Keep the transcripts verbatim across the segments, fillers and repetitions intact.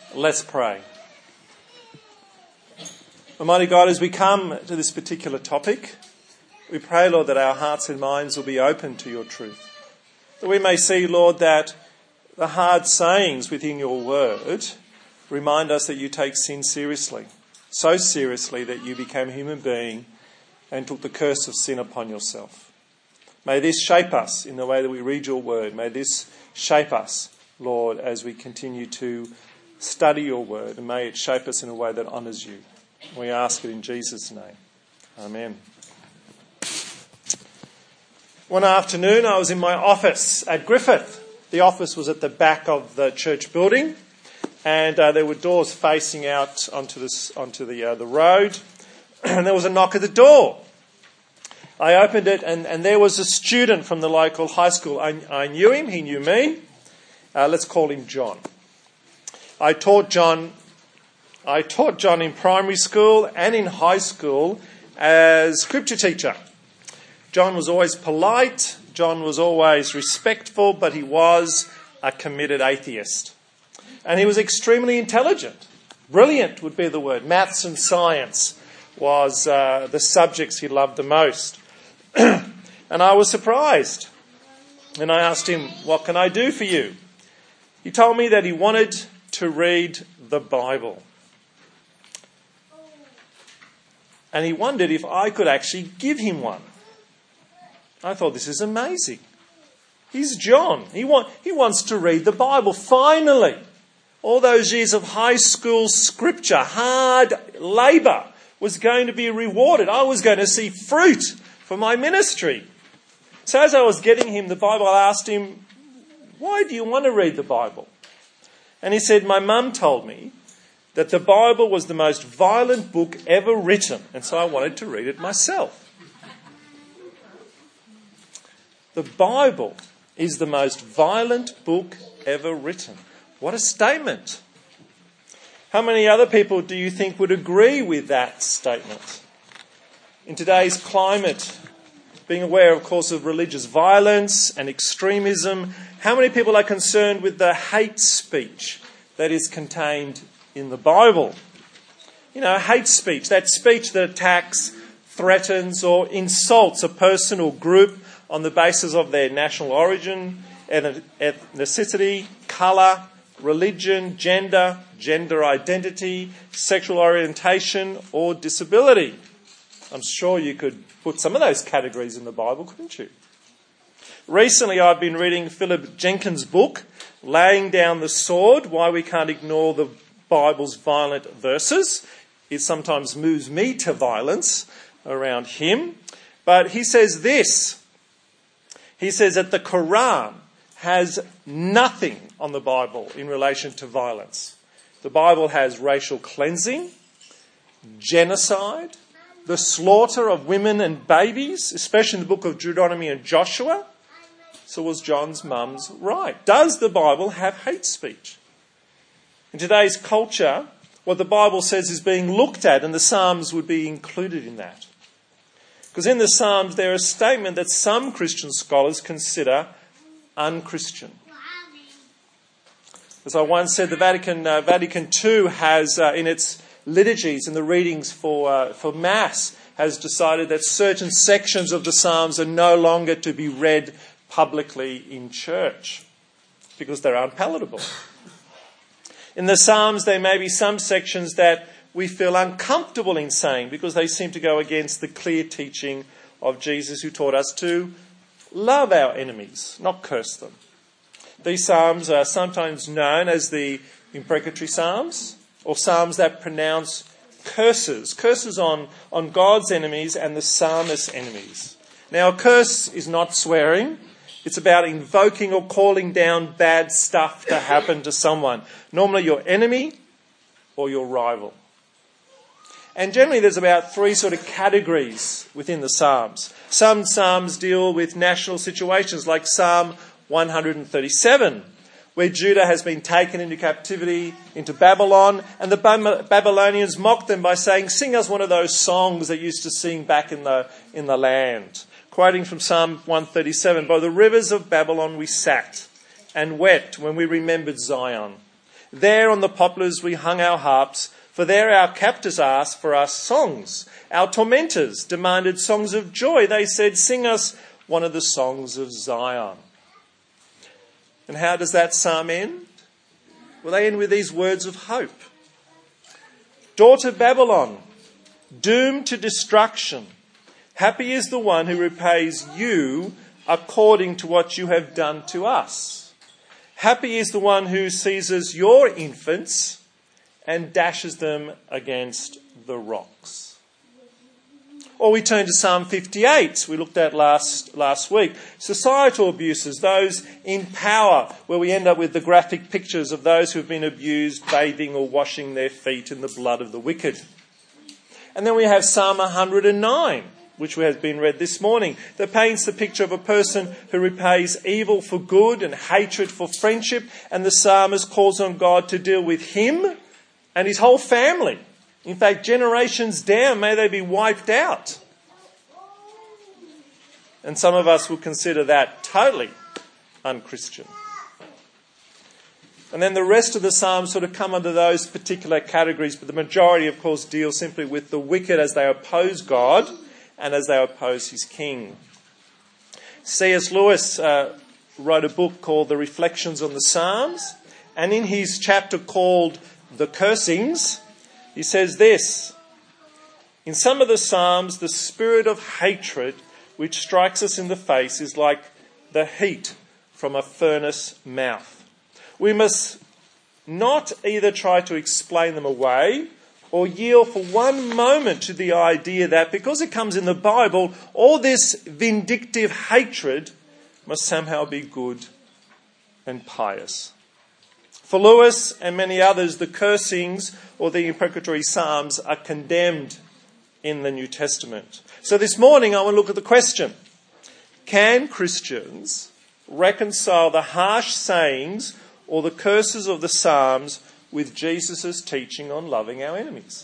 Let's pray. Almighty God, as we come to this particular topic, we pray, Lord, that our hearts and minds will be open to your truth. That we may see, Lord, that the hard sayings within your word remind us that you take sin seriously. So seriously that you became a human being and took the curse of sin upon yourself. May this shape us in the way that we read your word. May this shape us, Lord, as we continue to study your word, and may it shape us in a way that honours you. We ask it in Jesus' name. Amen. One afternoon I was in my office at Griffith. The office was at the back of the church building, and uh, there were doors facing out onto, this, onto the, uh, the road, and there was a knock at the door. I opened it, and, and there was a student from the local high school. I, I knew him, he knew me. Uh, let's call him John. I taught John I taught John in primary school and in high school as scripture teacher. John was always polite, John was always respectful, but he was a committed atheist. And he was extremely intelligent. Brilliant would be the word. Maths and science was uh, the subjects he loved the most. And I was surprised. And I asked him, what can I do for you? He told me that he wanted to read the Bible. And he wondered if I could actually give him one. I thought, this is amazing. He's John. He, want, he wants to read the Bible. Finally, all those years of high school scripture, hard labour, was going to be rewarded. I was going to see fruit for my ministry. So as I was getting him the Bible, I asked him, why do you want to read the Bible? And he said, my mum told me that the Bible was the most violent book ever written, and so I wanted to read it myself. The Bible is the most violent book ever written. What a statement. How many other people do you think would agree with that statement? In today's climate, being aware, of course, of religious violence and extremism, how many people are concerned with the hate speech that is contained in the Bible? You know, hate speech, that speech that attacks, threatens or insults a person or group on the basis of their national origin, ethnicity, colour, religion, gender, gender identity, sexual orientation or disability. I'm sure you could put some of those categories in the Bible, couldn't you? Recently I've been reading Philip Jenkins' book, Laying Down the Sword, Why We Can't Ignore the Bible's Violent Verses. It sometimes moves me to violence around him. But he says this. He says that the Quran has nothing on the Bible in relation to violence. The Bible has racial cleansing, genocide, the slaughter of women and babies, especially in the book of Deuteronomy and Joshua. So was John's mum's right? Does the Bible have hate speech? In today's culture, what the Bible says is being looked at, and the Psalms would be included in that. Because in the Psalms there is a statement that some Christian scholars consider unchristian. As I once said, the Vatican uh, Vatican two has, uh, in its liturgies and the readings for uh, for Mass, has decided that certain sections of the Psalms are no longer to be read publicly in church because they're unpalatable. In the Psalms, there may be some sections that we feel uncomfortable in saying because they seem to go against the clear teaching of Jesus, who taught us to love our enemies, not curse them. These Psalms are sometimes known as the imprecatory Psalms, or Psalms that pronounce curses, curses on, on God's enemies and the psalmist's enemies. Now, a curse is not swearing. It's about invoking or calling down bad stuff to happen to someone. Normally your enemy or your rival. And generally there's about three sort of categories within the Psalms. Some Psalms deal with national situations, like Psalm one thirty-seven, where Judah has been taken into captivity into Babylon, and the Babylonians mocked them by saying, sing us one of those songs they used to sing back in the in the land. Quoting from Psalm one thirty-seven, by the rivers of Babylon we sat and wept when we remembered Zion. There on the poplars we hung our harps, for there our captors asked for us songs. Our tormentors demanded songs of joy. They said, sing us one of the songs of Zion. And how does that psalm end? Well, they end with these words of hope. Daughter Babylon, doomed to destruction, happy is the one who repays you according to what you have done to us. Happy is the one who seizes your infants and dashes them against the rocks. Or we turn to Psalm fifty-eight, we looked at last, last week. Societal abuses, those in power, where we end up with the graphic pictures of those who have been abused bathing or washing their feet in the blood of the wicked. And then we have Psalm one hundred nine, which has been read this morning, that paints the picture of a person who repays evil for good and hatred for friendship, and the psalmist calls on God to deal with him and his whole family. In fact, generations down, may they be wiped out. And some of us will consider that totally unchristian. And then the rest of the Psalms sort of come under those particular categories, but the majority, of course, deal simply with the wicked as they oppose God and as they oppose his king. C S Lewis uh, wrote a book called The Reflections on the Psalms, and in his chapter called The Cursings, he says this: in some of the Psalms, the spirit of hatred which strikes us in the face is like the heat from a furnace mouth. We must not either try to explain them away or yield for one moment to the idea that because it comes in the Bible, all this vindictive hatred must somehow be good and pious. For Lewis and many others, the cursings or the imprecatory psalms are condemned in the New Testament. So this morning I want to look at the question: can Christians reconcile the harsh sayings or the curses of the psalms with Jesus' teaching on loving our enemies?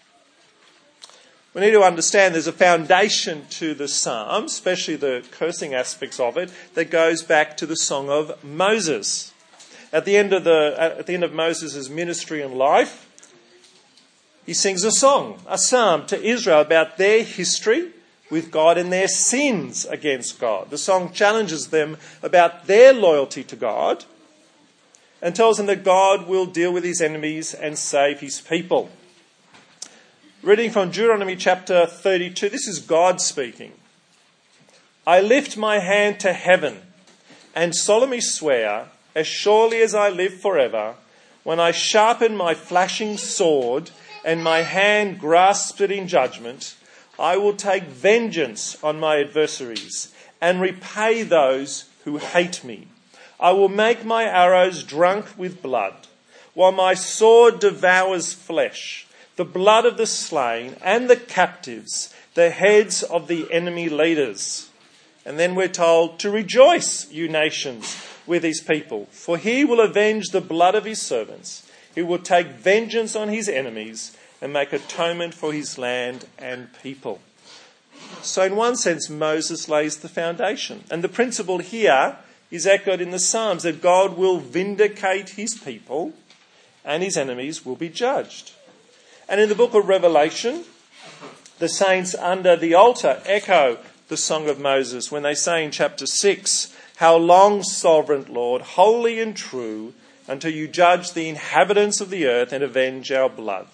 We need to understand there's a foundation to the psalms, especially the cursing aspects of it, that goes back to the Song of Moses. At the end of the at the end of Moses' ministry and life, he sings a song, a psalm to Israel about their history with God and their sins against God. The song challenges them about their loyalty to God and tells them that God will deal with his enemies and save his people. Reading from Deuteronomy chapter thirty-two, this is God speaking. I lift my hand to heaven and solemnly swear, as surely as I live forever, when I sharpen my flashing sword and my hand grasps it in judgment, I will take vengeance on my adversaries and repay those who hate me. I will make my arrows drunk with blood, while my sword devours flesh, the blood of the slain and the captives, the heads of the enemy leaders. And then we're told to rejoice, you nations, with his people, for he will avenge the blood of his servants. He will take vengeance on his enemies and make atonement for his land and people. So in one sense, Moses lays the foundation. And the principle here is echoed in the Psalms, that God will vindicate his people and his enemies will be judged. And in the book of Revelation, the saints under the altar echo the Song of Moses when they say in chapter six, how long, sovereign Lord, holy and true, until you judge the inhabitants of the earth and avenge our blood.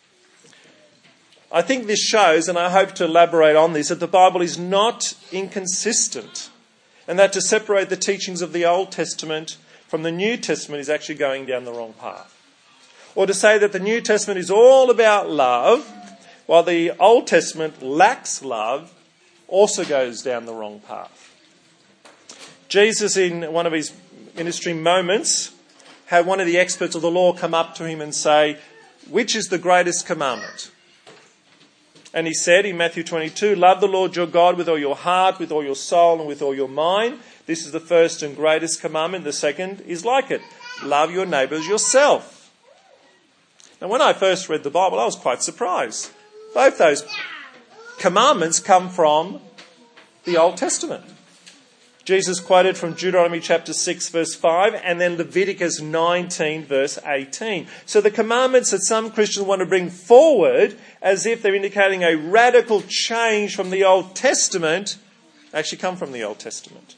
I think this shows, and I hope to elaborate on this, that the Bible is not inconsistent, and that to separate the teachings of the Old Testament from the New Testament is actually going down the wrong path. Or to say that the New Testament is all about love, while the Old Testament lacks love, also goes down the wrong path. Jesus, in one of his ministry moments, had one of the experts of the law come up to him and say, which is the greatest commandment? And he said in Matthew twenty-two, love the Lord your God with all your heart, with all your soul, and with all your mind. This is the first and greatest commandment. The second is like it. Love your neighbour as yourself. Now, when I first read the Bible, I was quite surprised. Both those commandments come from the Old Testament. Jesus quoted from Deuteronomy chapter six verse five and then Leviticus nineteen verse eighteen. So the commandments that some Christians want to bring forward as if they're indicating a radical change from the Old Testament actually come from the Old Testament.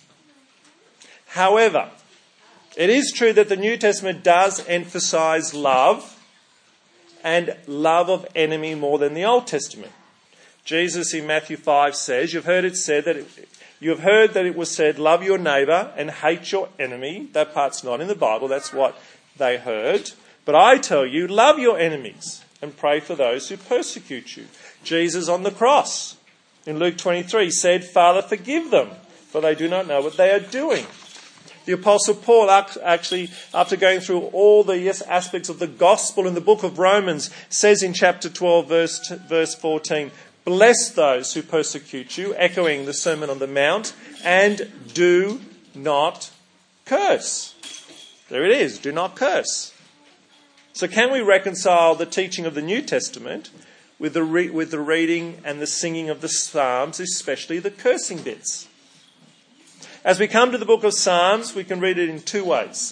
However, it is true that the New Testament does emphasise love and love of enemy more than the Old Testament. Jesus in Matthew five says, you've heard it said that it, you have heard that it was said, love your neighbour and hate your enemy. That part's not in the Bible, that's what they heard. But I tell you, love your enemies and pray for those who persecute you. Jesus on the cross in Luke twenty-three said, Father, forgive them, for they do not know what they are doing. The Apostle Paul, actually, after going through all the yes, aspects of the gospel in the book of Romans, says in chapter twelve, verse, verse fourteen, bless those who persecute you, echoing the Sermon on the Mount, and do not curse. There it is, do not curse. So can we reconcile the teaching of the New Testament with the, re- with the reading and the singing of the Psalms, especially the cursing bits? As we come to the book of Psalms, we can read it in two ways.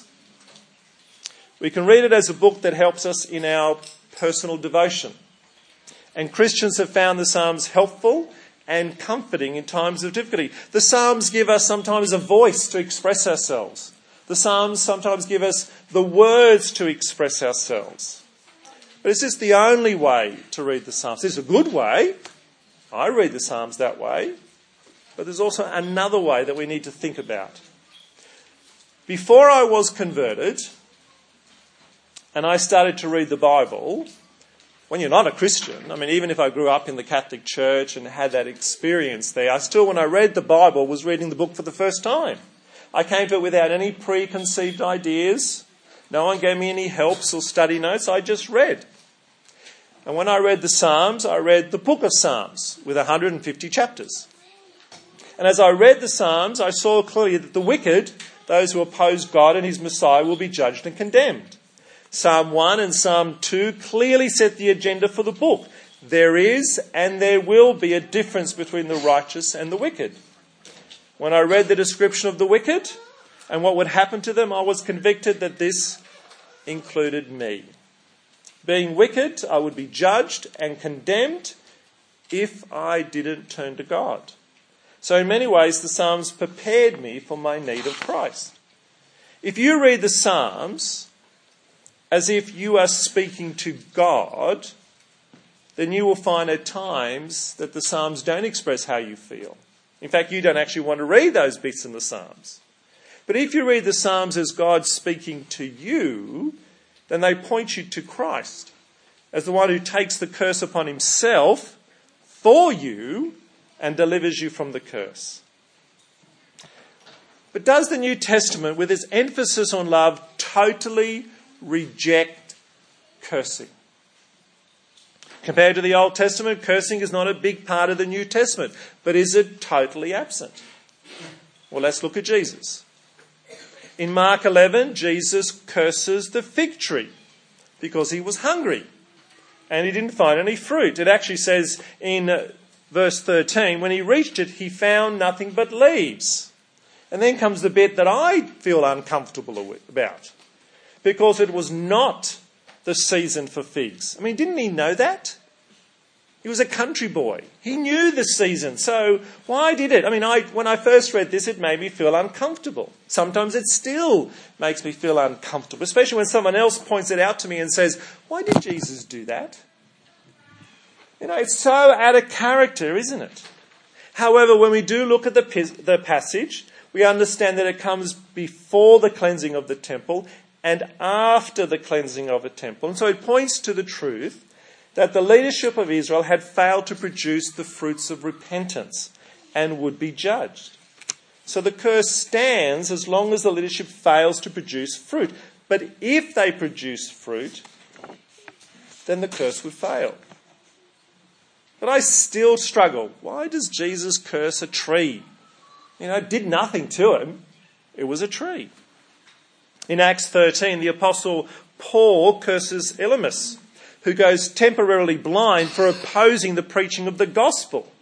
We can read it as a book that helps us in our personal devotion. And Christians have found the Psalms helpful and comforting in times of difficulty. The Psalms give us sometimes a voice to express ourselves. The Psalms sometimes give us the words to express ourselves. But is this the only way to read the Psalms? It's a good way. I read the Psalms that way. But there's also another way that we need to think about. Before I was converted and I started to read the Bible, when you're not a Christian, I mean, even if I grew up in the Catholic Church and had that experience there, I still, when I read the Bible, was reading the book for the first time. I came to it without any preconceived ideas. No one gave me any helps or study notes. I just read. And when I read the Psalms, I read the book of Psalms with one hundred fifty chapters. And as I read the Psalms, I saw clearly that the wicked, those who oppose God and his Messiah, will be judged and condemned. Psalm one and Psalm two clearly set the agenda for the book. There is and there will be a difference between the righteous and the wicked. When I read the description of the wicked and what would happen to them, I was convicted that this included me. Being wicked, I would be judged and condemned if I didn't turn to God. So in many ways, the Psalms prepared me for my need of Christ. If you read the Psalms as if you are speaking to God, then you will find at times that the Psalms don't express how you feel. In fact, you don't actually want to read those bits in the Psalms. But if you read the Psalms as God speaking to you, then they point you to Christ as the one who takes the curse upon himself for you and delivers you from the curse. But does the New Testament, with its emphasis on love, totally reject cursing? Compared to the Old Testament, cursing is not a big part of the New Testament. But is it totally absent? Well, let's look at Jesus. In Mark eleven, Jesus curses the fig tree because he was hungry and he didn't find any fruit. It actually says in verse thirteen, when he reached it, he found nothing but leaves. And then comes the bit that I feel uncomfortable about, because it was not the season for figs. I mean, didn't he know that? He was a country boy. He knew the season. So why did it? I mean, I, when I first read this, it made me feel uncomfortable. Sometimes it still makes me feel uncomfortable, especially when someone else points it out to me and says, why did Jesus do that? You know, it's so out of character, isn't it? However, when we do look at the, the passage, we understand that it comes before the cleansing of the temple and after the cleansing of the temple. And so it points to the truth that the leadership of Israel had failed to produce the fruits of repentance and would be judged. So the curse stands as long as the leadership fails to produce fruit. But if they produce fruit, then the curse would fail. But I still struggle. Why does Jesus curse a tree? You know, it did nothing to him. It was a tree. In Acts thirteen, the Apostle Paul curses Elymas, who goes temporarily blind for opposing the preaching of the gospel.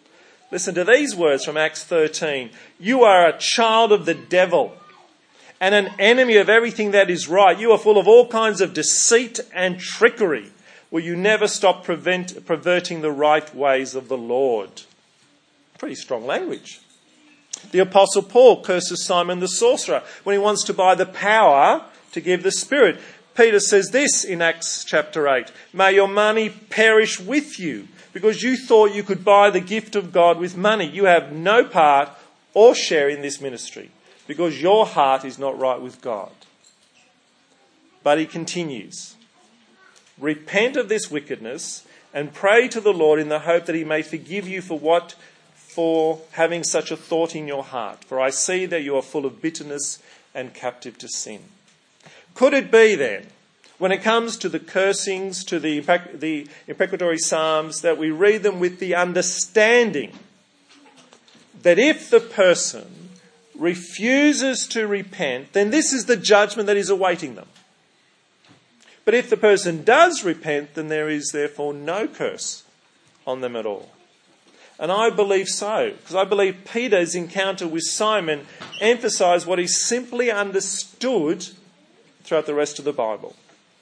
Listen to these words from Acts thirteen. You are a child of the devil and an enemy of everything that is right. You are full of all kinds of deceit and trickery. Will you never stop prevent, perverting the right ways of the Lord? Pretty strong language. The Apostle Paul curses Simon the sorcerer when he wants to buy the power to give the Spirit. Peter says this in Acts chapter eight. May your money perish with you, because you thought you could buy the gift of God with money. You have no part or share in this ministry, because your heart is not right with God. But he continues, repent of this wickedness and pray to the Lord in the hope that he may forgive you for what, for having such a thought in your heart. For I see that you are full of bitterness and captive to sin. Could it be then, when it comes to the cursings, to the, the imprecatory psalms, that we read them with the understanding that if the person refuses to repent, then this is the judgment that is awaiting them. But if the person does repent, then there is therefore no curse on them at all. And I believe so, because I believe Peter's encounter with Simon emphasised what he simply understood throughout the rest of the Bible.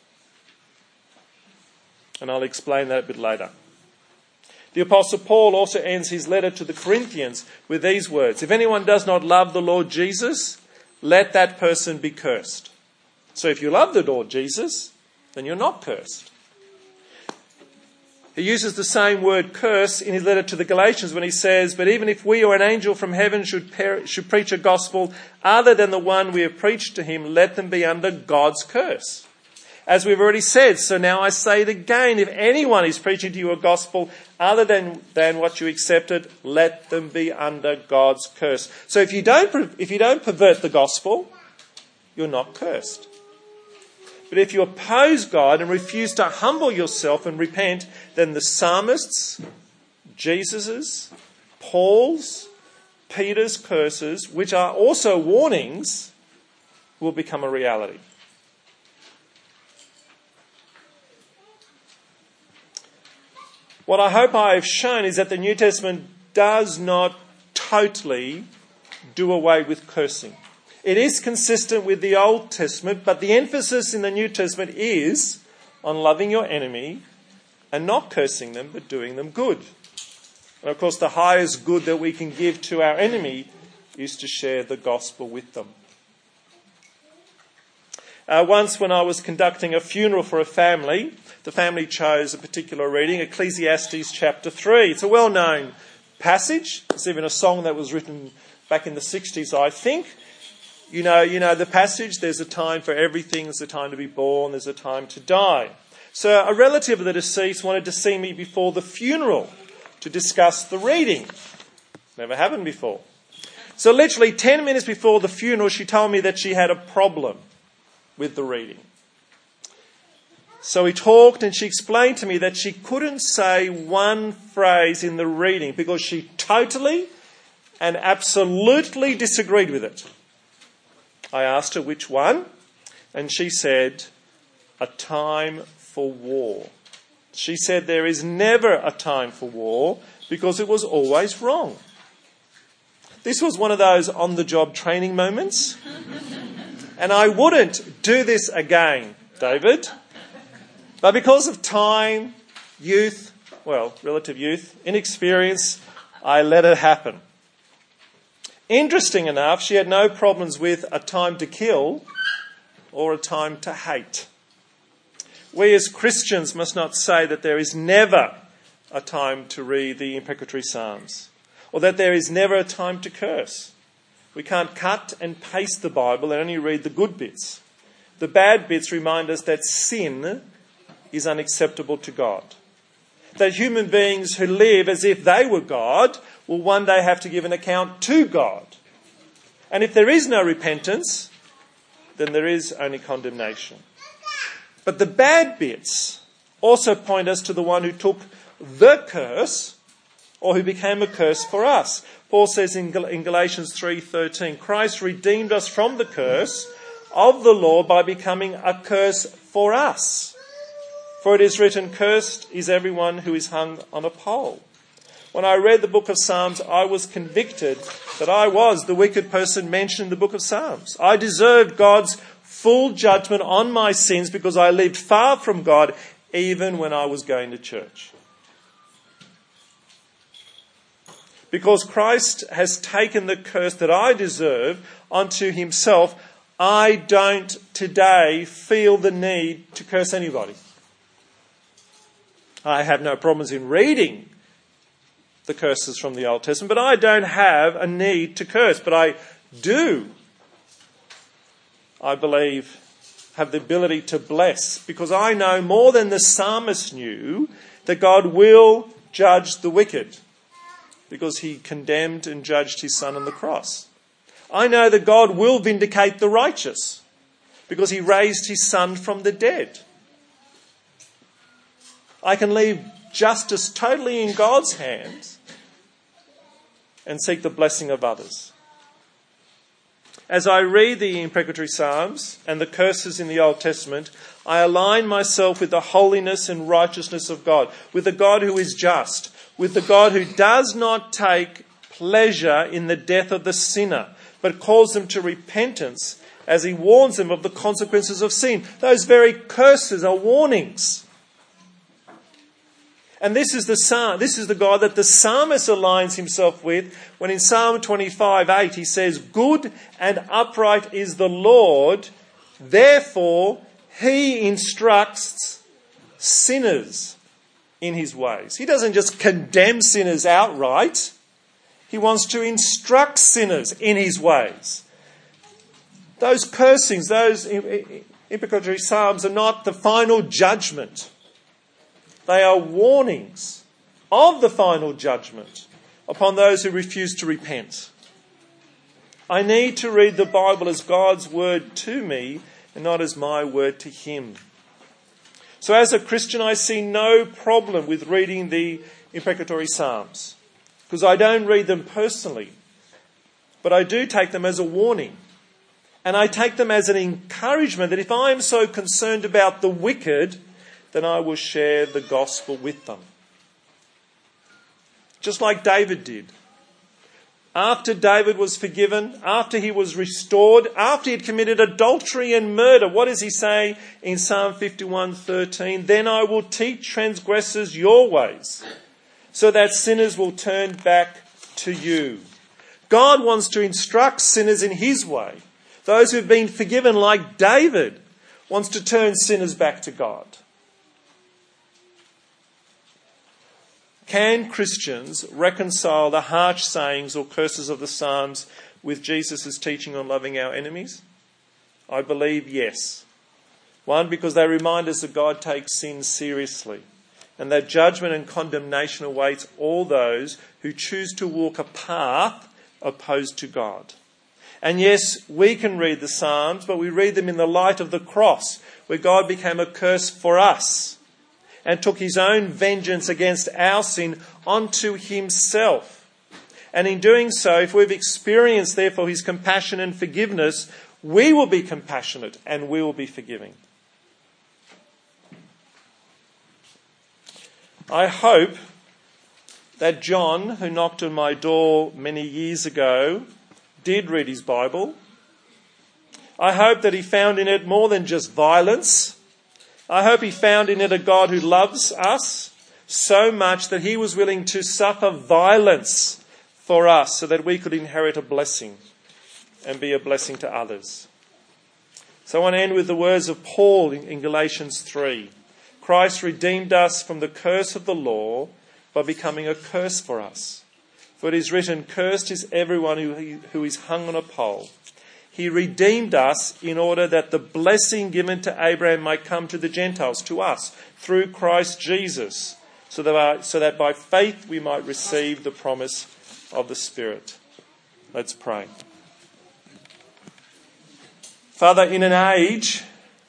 And I'll explain that a bit later. The Apostle Paul also ends his letter to the Corinthians with these words. If anyone does not love the Lord Jesus, let that person be cursed. So if you love the Lord Jesus, then you're not cursed. He uses the same word curse in his letter to the Galatians when he says, but even if we or an angel from heaven should, per- should preach a gospel other than the one we have preached to him, let them be under God's curse. As we've already said, so now I say it again, if anyone is preaching to you a gospel other than, than what you accepted, let them be under God's curse. So if you don't, if you don't pervert the gospel, you're not cursed. But if you oppose God and refuse to humble yourself and repent, then the psalmists, Jesus's, Paul's, Peter's curses, which are also warnings, will become a reality. What I hope I have shown is that the New Testament does not totally do away with cursing. It is consistent with the Old Testament, but the emphasis in the New Testament is on loving your enemy and not cursing them, but doing them good. And of course, the highest good that we can give to our enemy is to share the gospel with them. Uh, once when I was conducting a funeral for a family, the family chose a particular reading, Ecclesiastes chapter three. It's a well-known passage. It's even a song that was written back in the sixties, I think. You know, you know the passage, there's a time for everything, there's a time to be born, there's a time to die. So a relative of the deceased wanted to see me before the funeral to discuss the reading. Never happened before. So literally ten minutes before the funeral, she told me that she had a problem with the reading. So we talked and she explained to me that she couldn't say one phrase in the reading because she totally and absolutely disagreed with it. I asked her which one, and she said, a time for war. She said there is never a time for war because it was always wrong. This was one of those on-the-job training moments. And I wouldn't do this again, David. But because of time, youth, well, relative youth, inexperience, I let it happen. Interesting enough, she had no problems with a time to kill or a time to hate. We as Christians must not say that there is never a time to read the imprecatory Psalms, or that there is never a time to curse. We can't cut and paste the Bible and only read the good bits. The bad bits remind us that sin is unacceptable to God. That human beings who live as if they were God will one day have to give an account to God. And if there is no repentance, then there is only condemnation. But the bad bits also point us to the one who took the curse, or who became a curse for us. Paul says in Gal- in Galatians three thirteen, Christ redeemed us from the curse of the law by becoming a curse for us. For it is written, cursed is everyone who is hung on a pole. When I read the book of Psalms, I was convicted that I was the wicked person mentioned in the book of Psalms. I deserved God's full judgment on my sins because I lived far from God even when I was going to church. Because Christ has taken the curse that I deserve onto himself, I don't today feel the need to curse anybody. I have no problems in reading the curses from the Old Testament, but I don't have a need to curse. But I do, I believe, have the ability to bless, because I know more than the psalmist knew that God will judge the wicked, because he condemned and judged his son on the cross. I know that God will vindicate the righteous, because he raised his son from the dead. I can leave justice totally in God's hands and seek the blessing of others. As I read the imprecatory Psalms and the curses in the Old Testament, I align myself with the holiness and righteousness of God, with the God who is just, with the God who does not take pleasure in the death of the sinner, but calls them to repentance as he warns them of the consequences of sin. Those very curses are warnings. And this is the psalm, this is the God that the psalmist aligns himself with when in Psalm twenty-five eight he says, "Good and upright is the Lord, therefore he instructs sinners in his ways." He doesn't just condemn sinners outright. He wants to instruct sinners in his ways. Those cursings, those imprecatory psalms are not the final judgment. They are warnings of the final judgment upon those who refuse to repent. I need to read the Bible as God's word to me and not as my word to him. So as a Christian, I see no problem with reading the imprecatory Psalms, because I don't read them personally, but I do take them as a warning. And I take them as an encouragement that if I am so concerned about the wicked, then I will share the gospel with them. Just like David did. After David was forgiven, after he was restored, after he had committed adultery and murder, what does he say in Psalm fifty-one thirteen? "Then I will teach transgressors your ways, so that sinners will turn back to you." God wants to instruct sinners in his way. Those who have been forgiven, like David, wants to turn sinners back to God. Can Christians reconcile the harsh sayings or curses of the Psalms with Jesus' teaching on loving our enemies? I believe yes. One, because they remind us that God takes sin seriously and that judgment and condemnation awaits all those who choose to walk a path opposed to God. And yes, we can read the Psalms, but we read them in the light of the cross, where God became a curse for us and took his own vengeance against our sin onto himself. And in doing so, if we've experienced, therefore, his compassion and forgiveness, we will be compassionate and we will be forgiving. I hope that John, who knocked on my door many years ago, did read his Bible. I hope that he found in it more than just violence. I hope he found in it a God who loves us so much that he was willing to suffer violence for us so that we could inherit a blessing and be a blessing to others. So I want to end with the words of Paul in Galatians three. Christ redeemed us from the curse of the law by becoming a curse for us. For it is written, "Cursed is everyone who, who is hung on a pole." He redeemed us in order that the blessing given to Abraham might come to the Gentiles, to us, through Christ Jesus, so that, by, so that by faith we might receive the promise of the Spirit. Let's pray. Father, in an age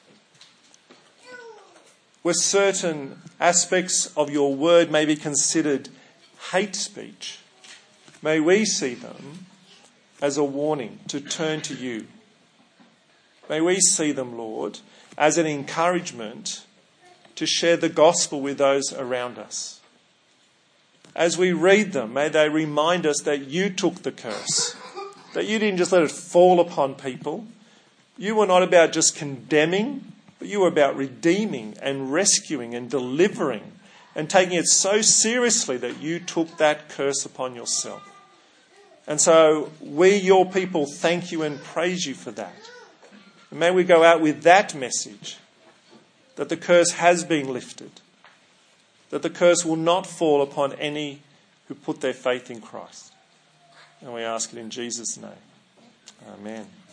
where certain aspects of your word may be considered hate speech, may we see them as a warning to turn to you. May we see them, Lord, as an encouragement to share the gospel with those around us. as we read them, may they remind us that you took the curse, that you didn't just let it fall upon people. You were not about just condemning, but you were about redeeming and rescuing and delivering and taking it so seriously that you took that curse upon yourself. And so we, your people, thank you and praise you for that. And may we go out with that message, that the curse has been lifted, that the curse will not fall upon any who put their faith in Christ. And we ask it in Jesus' name. Amen.